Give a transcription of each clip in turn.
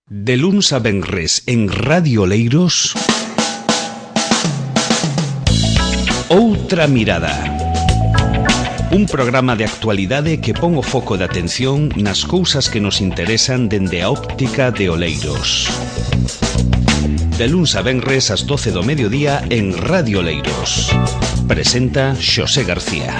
De luns a venres en Radio Oleiros, Outra Mirada. Un programa de actualidade que pon o foco de atención nas cousas que nos interesan dende a óptica de Oleiros. De luns a venres ás 12 do mediodía en Radio Oleiros. Presenta Xosé García.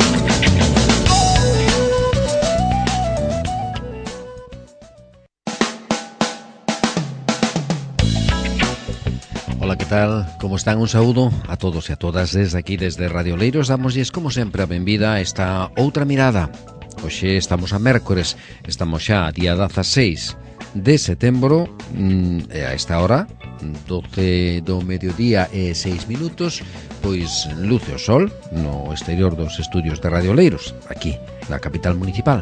Ola, que tal? Como están? Un saúdo a todos e a todas desde aquí, desde Radio Oleiros. Damosles, como sempre, a benvida a esta Outra Mirada. Hoxe estamos a mércores, estamos xa a día 16 de setembro, e a esta hora, 12 do mediodía e 6 minutos, pois luce o sol no exterior dos estudios de Radio Oleiros, aquí, na capital municipal.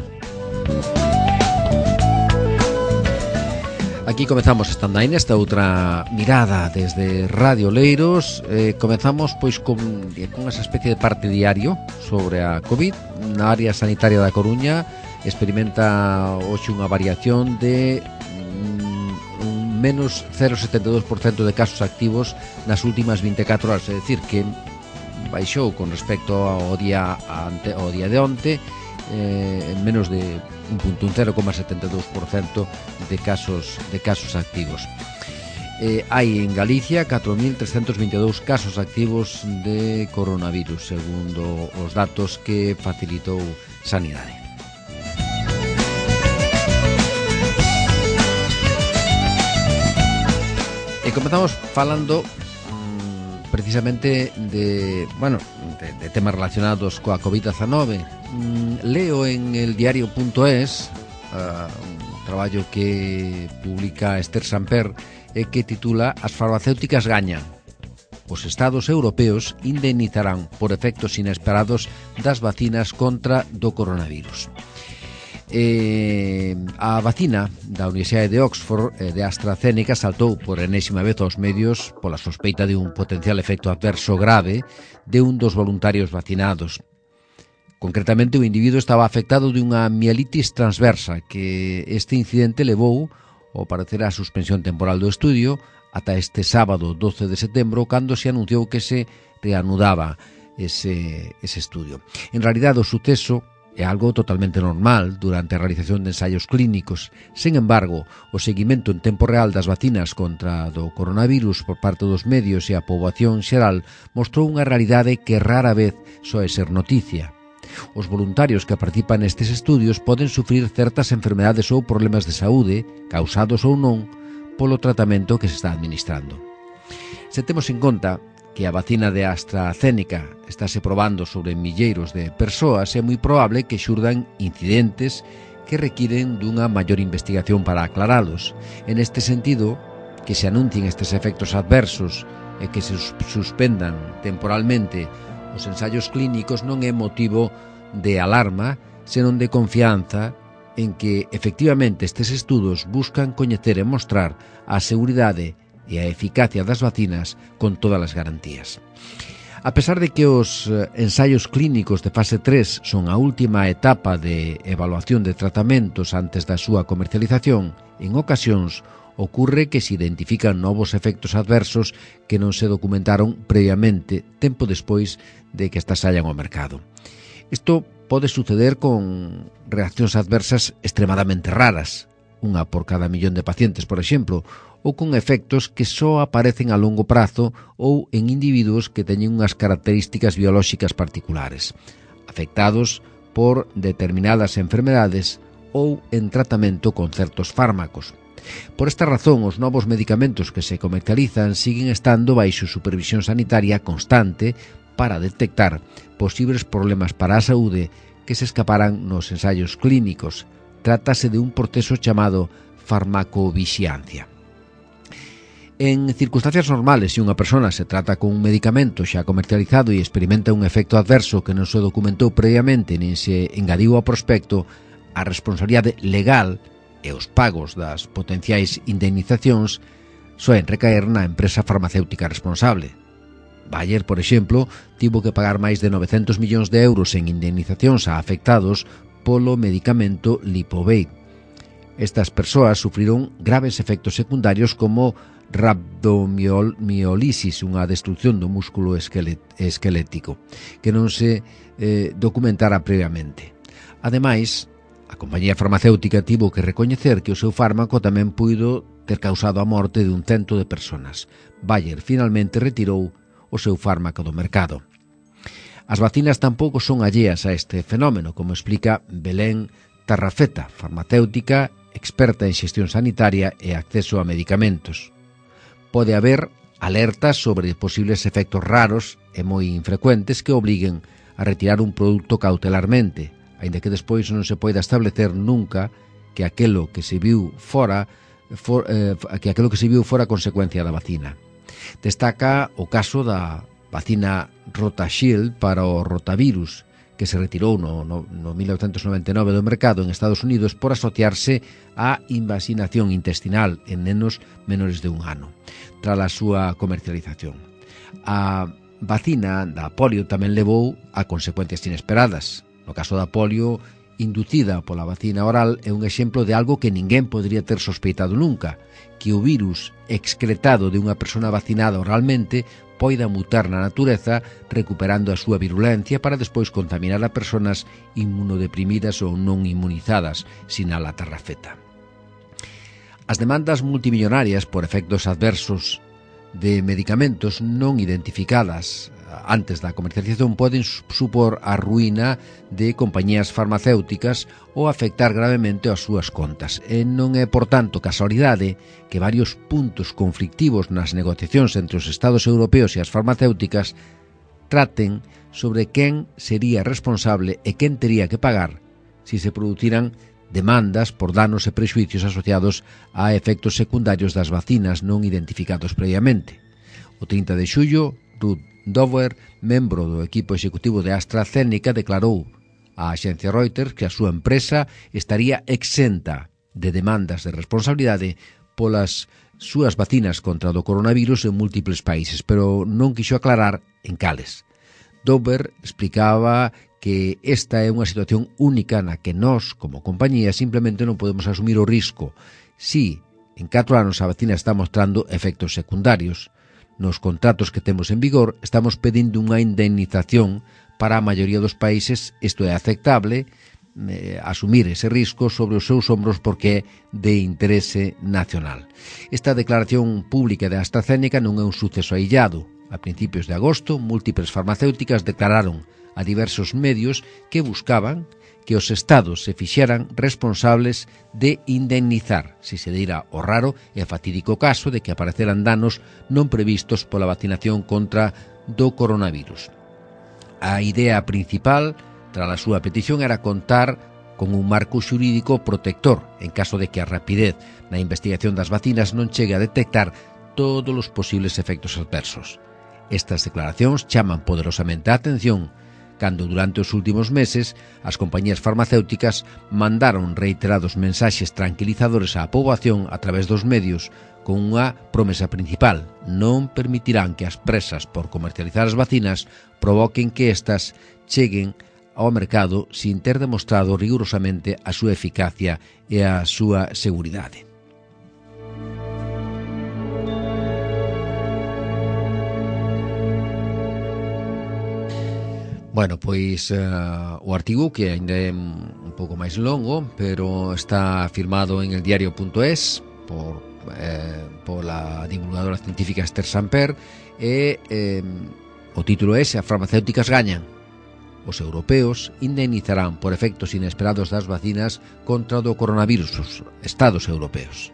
Aquí comezamos estando aí nesta outra mirada desde Radio Oleiros. Comezamos pois con esa especie de parte diario sobre a COVID. Na área sanitaria da Coruña experimenta hoxe unha variación de un menos 0,72% de casos activos nas últimas 24 horas. É dicir, que baixou con respecto ao día de onte, en menos de un punto, un 0,72% de casos activos. Hai en Galicia 4.322 casos activos de coronavirus, segundo os datos que facilitou Sanidade. E comezamos falando precisamente de temas relacionados coa COVID-19. Leo en el diario.es un traballo que publica Esther Samper que titula "As farmacéuticas gañan. Os estados europeos indemnizarán por efectos inesperados das vacinas contra do coronavirus". A vacina da Universidade de Oxford de AstraZeneca saltou por enésima vez aos medios pola sospeita de un potencial efecto adverso grave de un dos voluntarios vacinados. Concretamente, o individuo estaba afectado de unha mielitis transversa, que este incidente levou, ao parecer, a suspensión temporal do estudio ata este sábado 12 de setembro, cando se anunciou que se reanudaba ese estudio. En realidade, o suceso é algo totalmente normal durante a realización de ensaios clínicos. Sen embargo, o seguimento en tempo real das vacinas contra do coronavirus por parte dos medios e a poboación xeral mostrou unha realidade que rara vez soe ser noticia. Os voluntarios que participan nestes estudios poden sufrir certas enfermedades ou problemas de saúde, causados ou non, polo tratamento que se está administrando. Se temos en conta que a vacina de AstraZeneca estáse probando sobre milleiros de persoas, é moi probable que xurdan incidentes que requiren dunha maior investigación para aclaralos. En este sentido, que se anuncien estes efectos adversos e que se suspendan temporalmente os ensaios clínicos non é motivo de alarma, senón de confianza en que efectivamente estes estudos buscan coñecer e mostrar a seguridade e a eficacia das vacinas con todas as garantías. A pesar de que os ensaios clínicos de fase 3 son a última etapa de evaluación de tratamentos antes da súa comercialización, en ocasións ocurre que se identifican novos efectos adversos que non se documentaron previamente, tempo despois de que estas saian ao mercado. Isto pode suceder con reaccións adversas extremadamente raras, unha por cada millón de pacientes, por exemplo, ou con efectos que só aparecen a longo prazo ou en individuos que teñen unhas características biolóxicas particulares, afectados por determinadas enfermedades ou en tratamento con certos fármacos. Por esta razón, os novos medicamentos que se comercializan siguen estando baixo supervisión sanitaria constante para detectar posibles problemas para a saúde que se escaparan nos ensaios clínicos. Trátase de un proceso chamado farmacovixiancia. En circunstancias normales, se unha persona se trata con un medicamento xa comercializado e experimenta un efecto adverso que non se documentou previamente nin se engadiu ao prospecto, a responsabilidade legal e os pagos das potenciais indemnizacións soen recaer na empresa farmacéutica responsable. Bayer, por exemplo, tivo que pagar máis de 900 millóns de euros en indemnizacións a afectados polo medicamento Lipovade. Estas persoas sufriron graves efectos secundarios como rabdomiolisis, unha destrucción do músculo esquelético, que non se documentara previamente. Ademais, a compañía farmacéutica tivo que recoñecer que o seu fármaco tamén puido ter causado a morte de 100 de personas. Bayer finalmente retirou o seu fármaco do mercado. As vacinas tampouco son alleas a este fenómeno, como explica Belén Tarrafeta, farmacéutica, experta en xestión sanitaria e acceso a medicamentos. Pode haber alertas sobre posibles efectos raros e moi infrecuentes que obliguen a retirar un produto cautelarmente, aínda que despois non se poida establecer nunca que aquilo que se viu fora consecuencia da vacina. Destaca o caso da vacina Rotashield para o rotavirus, que se retirou no 1999 do mercado en Estados Unidos por asociarse á invasinación intestinal en nenos menores de 1 ano, tras a súa comercialización. A vacina da polio tamén levou a consecuencias inesperadas. No caso da polio, inducida pola vacina oral, é un exemplo de algo que ninguén podría ter sospeitado nunca, que o virus excretado de unha persona vacinada oralmente poida mutar na natureza recuperando a súa virulencia para despois contaminar a persoas inmunodeprimidas ou non inmunizadas, sinala Tarrafeta. As demandas multimillonarias por efectos adversos de medicamentos non identificadas antes da comercialización poden supor a ruína de compañías farmacéuticas ou afectar gravemente as súas contas. E non é, por tanto, casualidade que varios puntos conflictivos nas negociacións entre os Estados europeos e as farmacéuticas traten sobre quen sería responsable e quen tería que pagar se se produciran demandas por danos e prexuicios asociados a efectos secundarios das vacinas non identificados previamente. O 30 de xullo, Ruth Dover, membro do equipo executivo de AstraZeneca, declarou á axencia Reuters que a súa empresa estaría exenta de demandas de responsabilidade polas súas vacinas contra o coronavirus en múltiples países, pero non quixo aclarar en cales. Dover explicaba que esta é unha situación única na que nós, como compañía, simplemente non podemos asumir o risco. Si, en 4 anos a vacina está mostrando efectos secundarios. Nos contratos que temos en vigor estamos pedindo unha indemnización para a maioría dos países. Isto é aceptable, asumir ese risco sobre os seus ombros porque é de interese nacional. Esta declaración pública de AstraZeneca non é un suceso aillado. A principios de agosto, múltiples farmacéuticas declararon a diversos medios que buscaban que os estados se fixeran responsables de indemnizar se se deira o raro e fatídico caso de que apareceran danos non previstos pola vacinación contra do coronavirus. A idea principal tras a súa petición era contar con un marco xurídico protector en caso de que a rapidez na investigación das vacinas non chegue a detectar todos os posibles efectos adversos. Estas declaracións chaman poderosamente a atención cando durante os últimos meses as compañías farmacéuticas mandaron reiterados mensaxes tranquilizadores á poboación a través dos medios con unha promesa principal: non permitirán que as presas por comercializar as vacinas provoquen que estas cheguen ao mercado sin ter demostrado rigurosamente a súa eficacia e a súa seguridade. Bueno, pois o artigo, que ainda é un pouco máis longo, pero está firmado en eldiario.es pola divulgadora científica Esther Samper, e o título é: "Se as farmacéuticas gañan, os europeos indemnizarán por efectos inesperados das vacinas contra o coronavirus os estados europeos".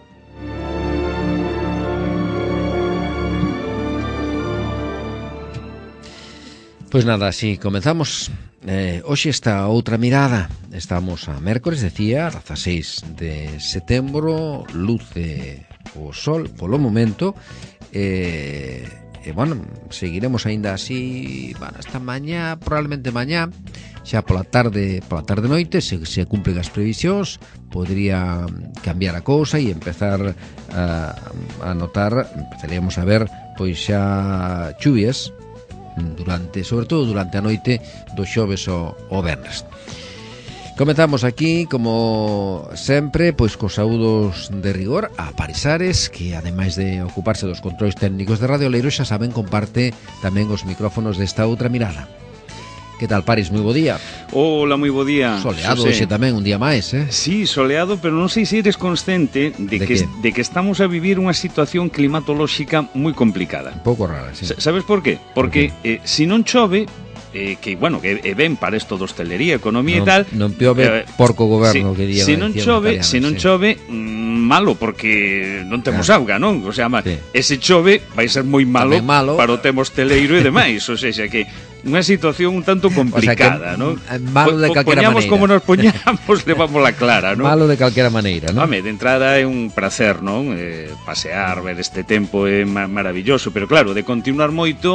Pois nada, así comenzamos. Hoxe está outra mirada. Estamos a mércores, decía, 16 de setembro, luce o sol polo momento, e bueno, seguiremos aínda así, bueno, hasta mañá, probablemente mañá, xa pola tarde noite, se cumplen as previsións, podría cambiar a cousa e empezar empezaríamos a ver pois xa chuvias sobre todo durante a noite do xoves ao venres. Comezamos aquí, como sempre, pois cos saúdos de rigor a Paris Ares, que ademais de ocuparse dos controis técnicos de Radio Oleiros, xa saben, comparte tamén os micrófonos desta outra mirada. Que tal, Paris? Moi bo día. Hola, moi bo día. Soleado hoxe tamén, un día máis, Sí, soleado, pero non sei se eres consciente de que estamos a vivir unha situación climatolóxica moi complicada. Un pouco rara, sí. Sabes por qué? Porque se non chove, que ben para isto de hostelería, economía e tal. Non piove porco goberno, que diga. Se non chove, malo, porque non temos auga, non? O sea, ese chove vai ser moi malo para o tema hosteleiro e demais, o sea, que unha situación un tanto complicada, non? Malo de calquera maneira. Poñamos como nos poñamos, levámosla clara, non? Malo de calquera maneira, non? Home, de entrada é un placer, non? Pasear, ver este tempo é maravilloso, pero claro, de continuar moito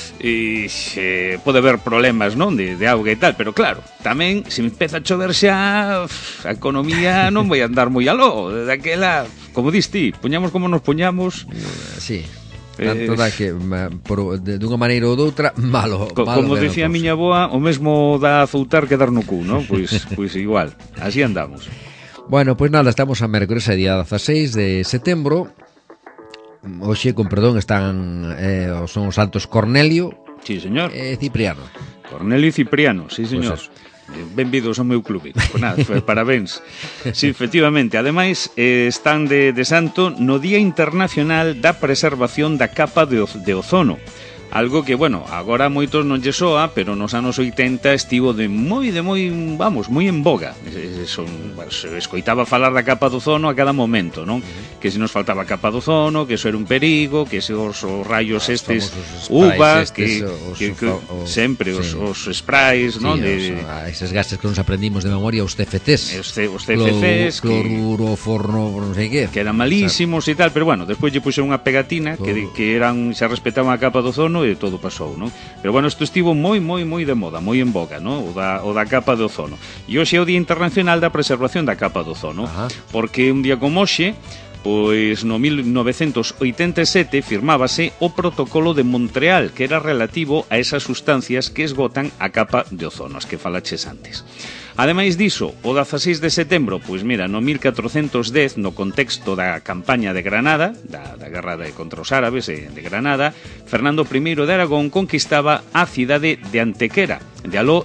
pode haber problemas, non? De auga e tal, pero claro, tamén se me empeza a chover xa, a economía non vai andar moi aló, daquela, como dis ti, poñamos como nos poñamos. Sí. Tanto dá que dunha maneira ou doutra malo como decía a miña avoa, o mesmo dá azoutar que dar no cu, non? Pois igual, así andamos. Bueno, pois nada, estamos a mércores, día 16 de setembro. Hoxe, con perdón, están son os santos Cornelio, sí, señor, e Cipriano. Cornelio e Cipriano, sí, señor. Pues benvidos ao meu clube. Pois nada, parabéns. Sí, efectivamente, ademais están de santo no Día Internacional da Preservación da Capa de Ozono. Algo que, bueno, agora moitos non lle soa, pero nos anos 80 estivo moi en boga. Escoitaba falar da capa do ozono a cada momento, non? Que se nos faltaba capa do ozono, que eso era un perigo, que se os rayos estes UVA, que sempre os sprays, non? Eses gases que nos aprendimos de memoria, os CFCs. Os CFCs, cloruro, forno, non sei que. Que eran malísimos e tal, pero bueno, despois lle puxeron unha pegatina que eran, xa respetaban a capa do ozono e todo pasou, non? Pero bueno, isto estivo moi de moda, moi en boga, non? O da capa de ozono. E hoxe é o Día Internacional da Preservación da Capa de Ozono. Porque un día como hoxe, pois no 1987 firmábase o Protocolo de Montreal, que era relativo a esas sustancias que esgotan a capa de ozono, as que falaches antes. Ademais diso, o 16 de setembro, pois mira, no 1410, no contexto da campaña de Granada, da guerra contra os árabes de Granada, Fernando I de Aragón conquistaba a cidade de Antequera. De aló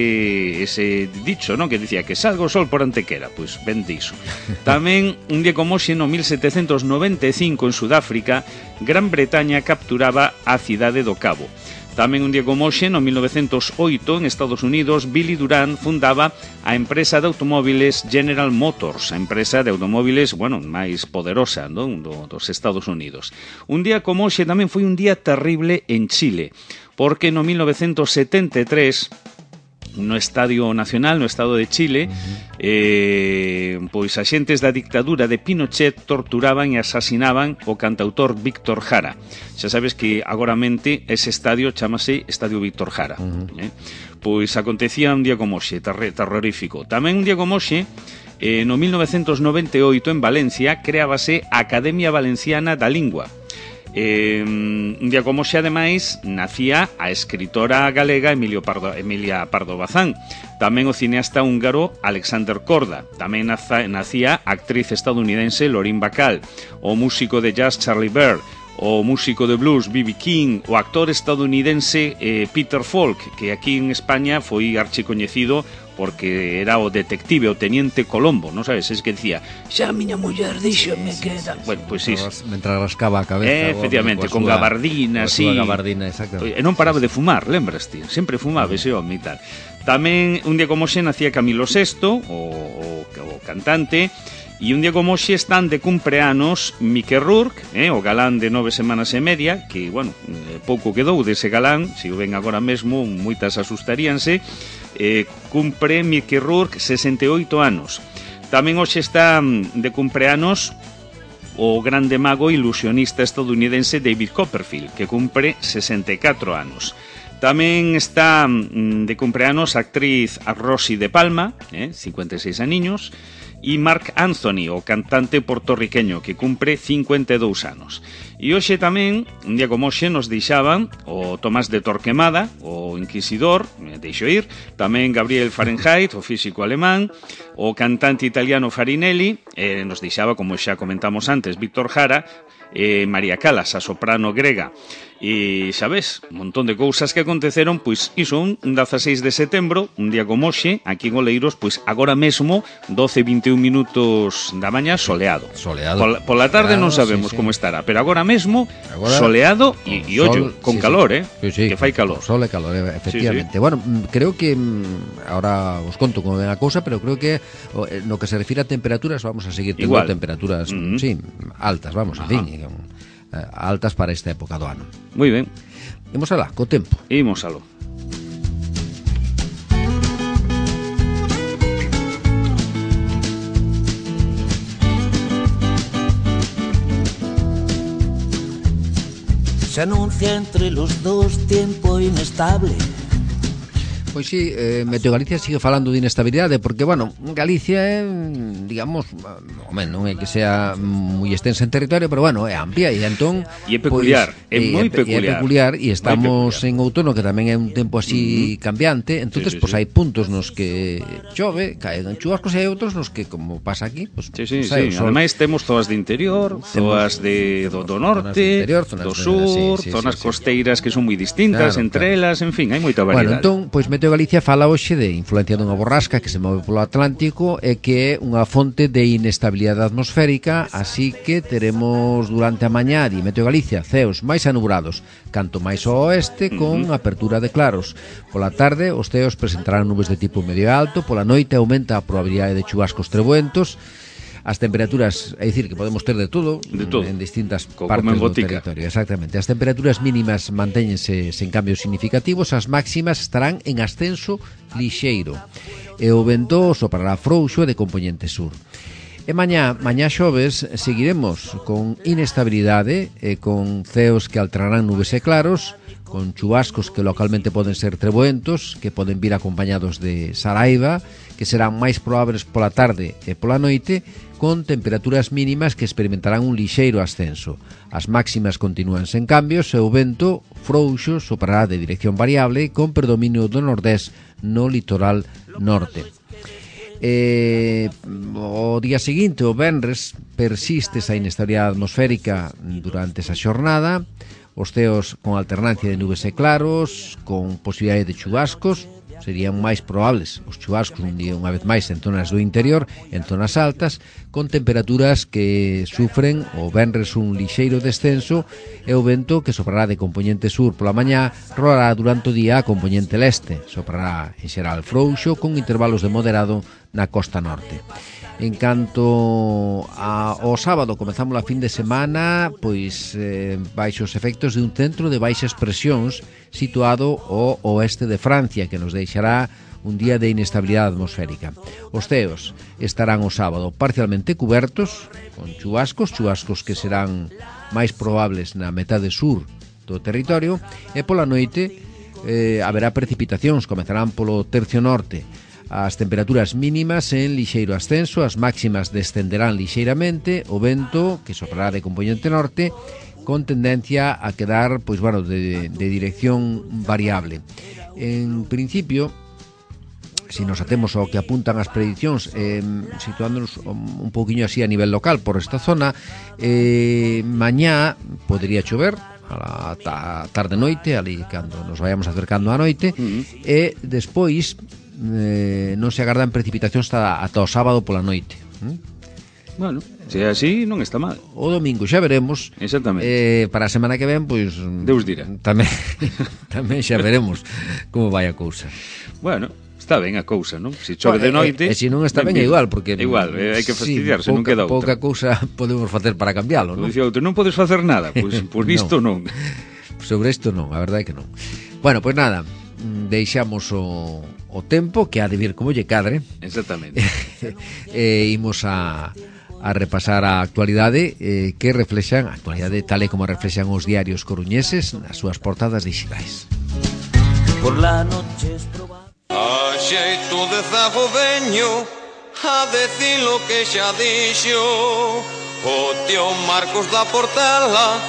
ese dicho, non? Que dicía que salga o sol por Antequera, pois ben diso. Tamén, un día como hoxe, no 1795, en Sudáfrica, Gran Bretaña capturaba a cidade do Cabo. Tamén un día como hoxe, no 1908, en Estados Unidos, Billy Durant fundaba a empresa de automóviles General Motors, a empresa de automóviles, bueno, máis poderosa, non? Dos Estados Unidos. Un día como hoxe tamén foi un día terrible en Chile, porque no 1973... no Estadio Nacional, no Estado de Chile, pois axentes da dictadura de Pinochet torturaban e asasinaban o cantautor Víctor Jara. Xa sabes que agoramente ese estadio chamase Estadio Víctor Jara. Pois acontecía un día como hoxe, terrorífico. Tamén un día como hoxe, no 1998 en Valencia, creábase a Academia Valenciana da Lingua. Un día como xe, ademais, nacía a escritora galega Emilia Pardo Bazán. Tamén o cineasta húngaro Alexander Korda. Tamén nacía a actriz estadounidense Lauren Bacall, o músico de jazz Charlie Bird, o músico de blues B.B. King, o actor estadounidense Peter Falk, que aquí en España foi archicoñecido porque era o detective, o teniente Colombo, non sabes? Es que decía, xa a miña muller díxome que... Bueno, pois iso. Mentre rascaba a cabeza. Efectivamente, con gabardina, así. Con gabardina, exactamente. E non paraba de fumar, lembras ti? Sempre fumaba ese home e tal. Tamén, un día como xe, nacía Camilo VI, o cantante, e un día como xe están de cumpleanos Mickey Rourke, o galán de 9 semanas e media, que, bueno, pouco quedou dese galán, se o ven agora mesmo, moitas asustaríanse. Cumpre Mickey Rourke 68 anos. Tamén hoxe está de cumpleanos o grande mago ilusionista estadounidense David Copperfield, que cumpre 64 anos. Tamén está de cumpleanos a actriz Rosy de Palma, 56 aniños, e Marc Anthony, o cantante portorriqueño, que cumpre 52 anos. E hoxe tamén, un día como hoxe, nos deixaban o Tomás de Torquemada, o inquisidor, deixo ir, tamén Gabriel Fahrenheit, o físico alemán, o cantante italiano Farinelli, nos deixaba, como xa comentamos antes, Víctor Jara, María Callas, a soprano grega. E, sabes, un montón de cousas que aconteceron, pois iso, un 16 de setembro, un día como hoxe, aquí en Oleiros, pois agora mesmo 12:21 minutos da mañá, soleado. Pola tarde non sabemos como estará, pero agora mesmo soleado e ollo, con calor, que fai calor. Sol e calor, efectivamente. Bueno, creo que ahora os conto como ven a cousa, pero creo que no que se refira a temperaturas vamos a seguir tendo temperaturas, sí, altas, vamos, en fin, altas para esta época do ano. Moi ben. Imos alá, co tempo. Imos aló. Se anuncia entre los dos tiempo inestable. Pois sí, Meteo Galicia sigue falando de inestabilidade porque, bueno, Galicia é, digamos, non é que sea moi extensa en territorio, pero, bueno, é amplia e entón... E é peculiar, é moi peculiar. É peculiar e estamos en outono, que tamén é un tempo así cambiante, entonces, pois hai puntos nos que chove, caen chuvascos e hai outros nos que, como pasa aquí, pois... Sí. Ademais, temos zonas de interior, zonas do norte, do sur, zonas costeiras que son moi distintas entre elas, en fin, hai moita variedade. Bueno, entón, pois Meteo Galicia fala hoxe de influencia dunha borrasca que se move polo Atlántico e que é unha fonte de inestabilidade atmosférica, así que teremos durante a mañá de Meteo Galicia ceos máis anubrados, canto máis ao oeste con apertura de claros. Pola tarde os ceos presentarán nubes de tipo medio alto, pola noite aumenta a probabilidade de chubascos trebuentos. As temperaturas, é dicir, que podemos ter de todo en distintas partes do territorio. Exactamente. As temperaturas mínimas mantéñense sen cambios significativos, as máximas estarán en ascenso lixeiro. E o vento soprará frouxo de compoñente sur. E mañá xoves seguiremos con inestabilidade e con ceos que alterarán nubes e claros, con chubascos que localmente poden ser trebuentos, que poden vir acompañados de saraiva, que serán máis probables pola tarde e pola noite, con temperaturas mínimas que experimentarán un lixeiro ascenso. As máximas continúan sen cambios e o vento frouxo soprará de dirección variable con predominio do nordés no litoral norte. O día seguinte, o venres, persiste esa inestabilidade atmosférica durante esa xornada, os ceos con alternancia de nubes e claros, con posibilidade de chubascos. Serían máis probables os chubascos un día unha vez máis en zonas do interior, en zonas altas, con temperaturas que sufren o venres un lixeiro descenso e o vento que soprará de compoñente sur pola mañá rolará durante o día a compoñente leste, soprará en xeral frouxo con intervalos de moderado na costa norte. En canto ao sábado, comezamos a fin de semana, pois baixo os efectos de un centro de baixas presións situado ao oeste de Francia, que nos deixará un día de inestabilidade atmosférica. Os ceos estarán o sábado parcialmente cubertos, con chubascos que serán máis probables na metade sur do territorio, e pola noite haberá precipitacións, comezarán polo tercio norte. As temperaturas mínimas en lixeiro ascenso, as máximas descenderán lixeiramente, o vento que soprará de compoñente norte con tendencia a quedar, pois bueno, de dirección variable. En principio, se nos atemos ao que apuntan as predicións, situándonos un pouquiño así a nivel local por esta zona, mañá podría chover a tarde-noite, ali cando nos vayamos acercando á noite, e despois non se agardan precipitacións ata o sábado pola noite. Bueno, se é así, non está mal. O domingo xa veremos. Exactamente. Para a semana que ven, pois Deus dirá. Tamén xa veremos como vai a cousa. Bueno, está ben a cousa, non? Se chove de noite... E se non está ben é igual, porque... Igual, hai que fastidiarse, non queda outra. Pouca cousa podemos facer para cambiálo, non? Dicía outro, non podes facer nada, pois por isto non. Sobre isto non, a verdade é que non. Bueno, pois nada, deixamos o tempo que ha de vir como lle cadre. Exactamente. Imos a repasar a actualidade que reflexan a actualidade tal e como reflexan os diarios coruñeses nas súas portadas digitais. Por la noche es probable. A xeito de zago veño a decir lo que xa dixo o tío Marcos da Portela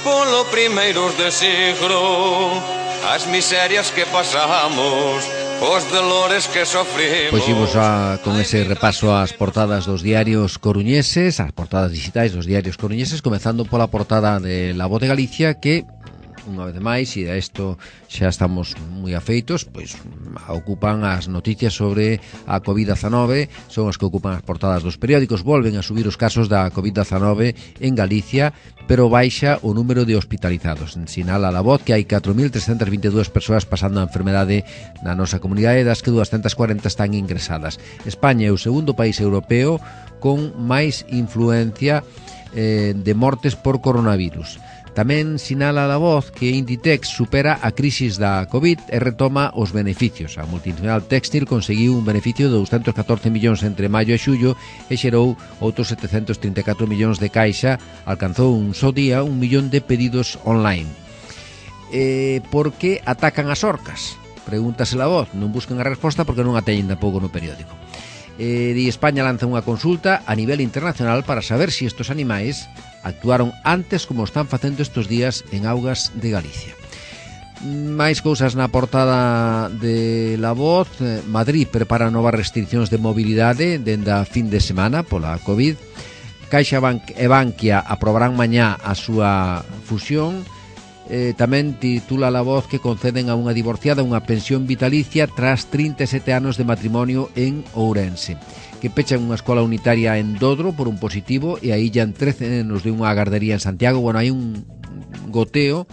polo primeiros de siglo. As miserias que pasamos, os dolores que sofrimos. Pois imos con ese repaso ás portadas dos diarios coruñeses, as portadas digitais dos diarios coruñeses, comezando pola portada de La Voz de Galicia, que unha vez máis, e a isto xa estamos moi afeitos, pois ocupan as noticias sobre a COVID-19, son as que ocupan as portadas dos periódicos. Volven a subir os casos da COVID-19 en Galicia, pero baixa o número de hospitalizados. Sinala La Voz que hai 4.322 persoas pasando a enfermedade na nosa comunidade, das que 240 están ingresadas. España é o segundo país europeo con máis influencia de mortes por coronavirus. Tamén sinala La Voz que Inditex supera a crisis da COVID e retoma os beneficios. A multinacional Textil conseguiu un beneficio de 214 millóns entre maio e xullo e xerou outros 734 millóns de caixa, alcanzou un só día 1 millón de pedidos online. Por que atacan as orcas? Pregúntase La Voz, non buscan a resposta porque non a teñen tampouco no periódico. Di España lanza unha consulta a nivel internacional para saber se estos animais actuaron antes como están facendo estes días en augas de Galicia. Máis cousas na portada de La Voz. Madrid prepara novas restriccións de mobilidade dende a fin de semana pola COVID. CaixaBank e Bankia aprobarán mañá a súa fusión. Tamén titula La Voz que conceden a unha divorciada unha pensión vitalicia tras 37 anos de matrimonio en Ourense, que pechan unha escola unitaria en Dodro por un positivo e aí illan 13 nenos de unha gardería en Santiago. Bueno, hai un goteo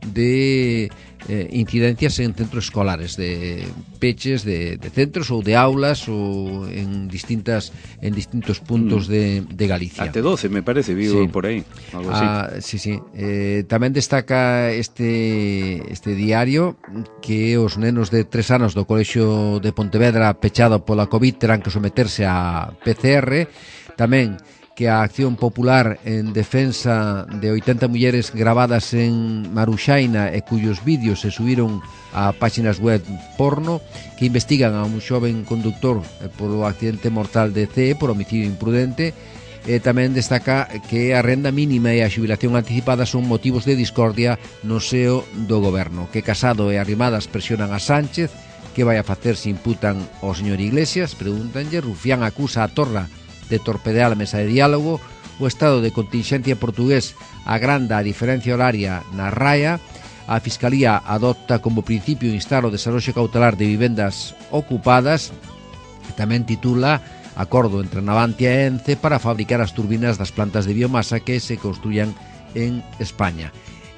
de incidencias en centros escolares, de peches de centros ou de aulas ou en distintos puntos de Galicia. Até 12 me parece, vivo sí. Por aí algo así. Sí. Tamén destaca este diario que os nenos de 3 anos do Colexio de Pontevedra pechado pola COVID terán que someterse a PCR. Tamén que a acción popular en defensa de 80 mulleres gravadas en Maruxaina e cuyos vídeos se subiron a páxinas web porno, que investigan a un xoven conductor polo accidente mortal de CE por homicidio imprudente. Tamén destaca que a renda mínima e a xubilación anticipada son motivos de discordia no seo do goberno, que Casado e Arrimadas presionan a Sánchez. Que vai a facer se imputan ao señor Iglesias? Pregúntanlle. Rufián acusa a Torra de torpedear a mesa de diálogo. O estado de continxencia portugués agranda a diferencia horaria na raia. A Fiscalía adopta como principio instar o desarrollo cautelar de vivendas ocupadas. Tamén titula acordo entre Navantia e Ence para fabricar as turbinas das plantas de biomasa que se construyan en España.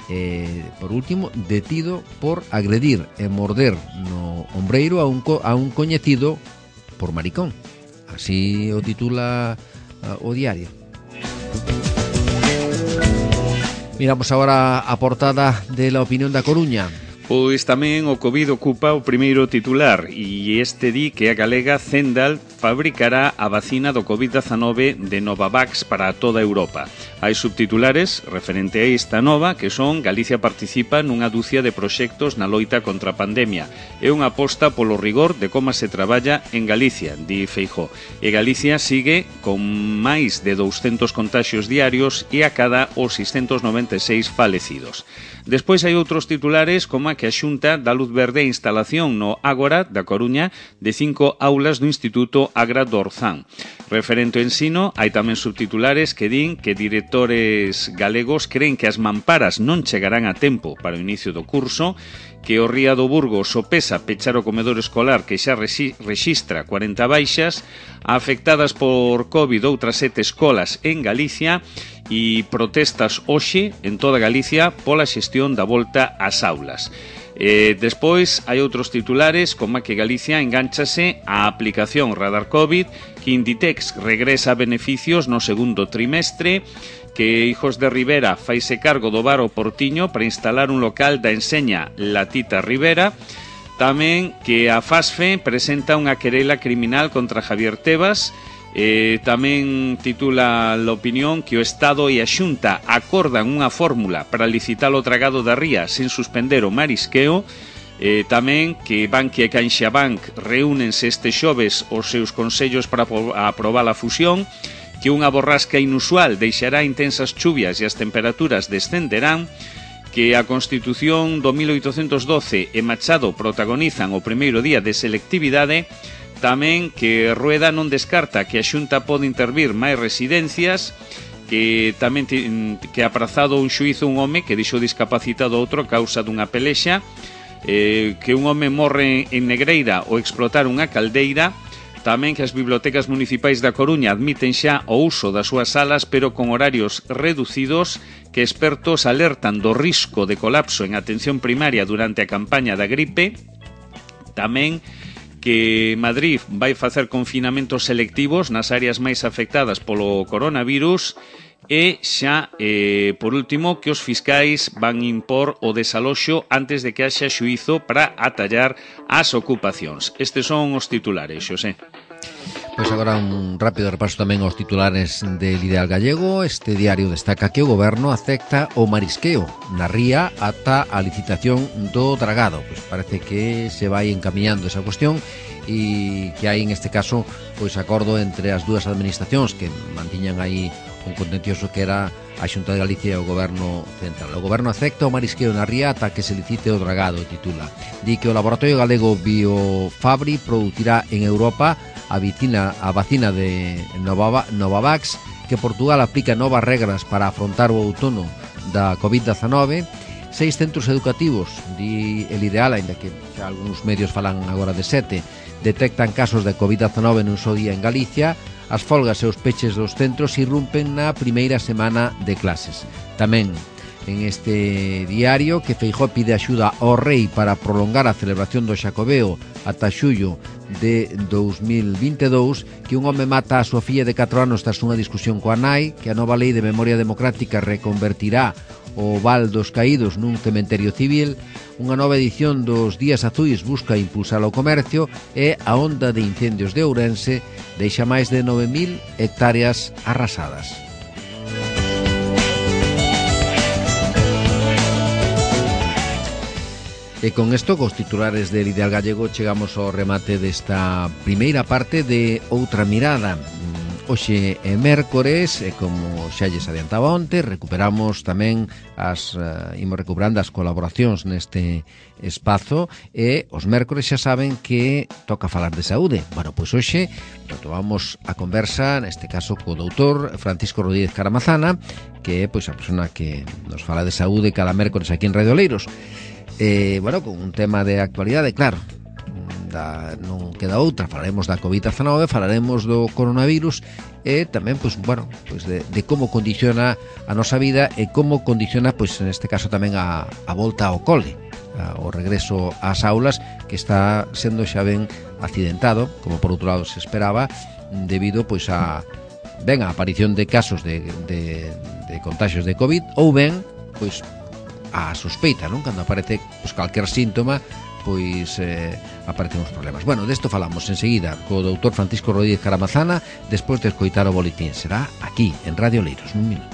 Por último, detido por agredir e morder no ombreiro a un coñecido por maricón. Así o titula o diario. Miramos agora a portada de La Opinión da Coruña. Pois tamén o COVID ocupa o primeiro titular e este di que a galega Zendal fabricará a vacina do COVID-19 de Novavax para toda Europa. Hai subtitulares referente a esta nova que son: Galicia participa nunha dúcia de proxectos na loita contra a pandemia. É unha aposta polo rigor de como se traballa en Galicia, di Feijóo. E Galicia sigue con máis de 200 contaxios diarios e a cada os 696 falecidos. Despois hai outros titulares como a que a Xunta dá luz verde a instalación no Ágora da Coruña de 5 aulas do Instituto Agra do Orzán. Referente ao ensino, hai tamén subtitulares que din que directores galegos creen que as mamparas non chegarán a tempo para o inicio do curso, que o Ría do Burgo sopesa pechar o comedor escolar que xa rexistra 40 baixas, afectadas por COVID outras 7 escolas en Galicia e protestas hoxe en toda Galicia pola xestión da volta ás aulas. Despois hai outros titulares como que Galicia engánchase á aplicación Radar COVID, que Inditex regresa a beneficios no segundo trimestre, que Hijos de Rivera faise cargo do bar O Portiño para instalar un local da enseña La Tita Rivera. Tamén que a FASFE presenta unha querela criminal contra Javier Tebas. Tamén titula La Opinión que o Estado e a Xunta acordan unha fórmula para licitar o tragado da ría sen suspender o marisqueo. Tamén que Bankia e CaixaBank reúnense este xoves os seus consellos para aprobar a fusión, que unha borrasca inusual deixará intensas chuvias e as temperaturas descenderán, que a Constitución do 1812 e Machado protagonizan o primeiro día de selectividade, tamén que Rueda non descarta que a Xunta pode intervir máis residencias, que tamén que aprazado un xuízo un home que deixou discapacitado outro a causa dunha pelexa, que un home morre en Negreira ao explotar unha caldeira, tamén que as bibliotecas municipais da Coruña admiten xa o uso das súas salas pero con horarios reducidos, que expertos alertan do risco de colapso en atención primaria durante a campaña da gripe, tamén que Madrid vai facer confinamentos selectivos nas áreas máis afectadas polo coronavirus e xa, por último, que os fiscais van impor o desaloxo antes de que haxa xuízo para atallar as ocupacións. Estes son os titulares, Xosé. Pois agora un rápido repaso tamén aos titulares del Ideal Gallego. Este diario destaca que o goberno acepta o marisqueo na ría ata a licitación do dragado. Pois parece que se vai encamiñando esa cuestión e que hai en este caso pois acordo entre as dúas administracións que mantiñan aí un contencioso que era a Xunta de Galicia e o goberno central. O goberno acepta o marisqueo na ría ata que se licite o dragado, titula. Di que o laboratorio galego BioFabri producirá en Europa a vacina de Novavax, que Portugal aplica novas regras para afrontar o outono da COVID-19. 6 centros educativos, di el Ideal, ainda que xa algúns medios falan agora de 7, detectan casos de COVID-19 nun só día en Galicia. As folgas e os peches dos centros irrumpen na primeira semana de clases. Tamén en este diario que Feijóo pide axuda ao rei para prolongar a celebración do Xacobeo ata xullo de 2022, que un home mata a súa filla de 4 anos tras unha discusión coa nai, que a nova lei de memoria democrática reconvertirá o Val dos Caídos nun cementerio civil, unha nova edición dos Días Azuis busca impulsar o comercio e a onda de incendios de Ourense deixa máis de 9.000 hectáreas arrasadas. E con isto, cos titulares del Ideal Gallego, chegamos ao remate desta primeira parte de Outra Mirada. Hoxe é mércores, e como xa lles adiantaba onte, recuperamos tamén imos recuperando as colaboracións neste espazo, e os mércores xa saben que toca falar de saúde. Bueno, pois hoxe retomamos a conversa, neste caso co doutor Francisco Rodríguez Caramazana, que é pois a persona que nos fala de saúde cada mércores aquí en Radio Oleiros. Bueno, con un tema de actualidade, claro, non queda outra, falaremos da COVID-19, falaremos do coronavirus e tamén, pois, bueno, pois de como condiciona a nosa vida e como condiciona, pois, neste caso tamén a volta ao cole, o regreso ás aulas, que está sendo xa ben accidentado, como por outro lado se esperaba, debido, pois, a aparición de casos de contagios de COVID, ou ben, pois, a sospeita, non? Cando aparece pois, calquer síntoma, pois aparecen os problemas. Bueno, desto falamos enseguida co doutor Francisco Rodríguez Caramazana despois de escoitar o boletín. Será aquí, en Radio Oleiros, nun minuto.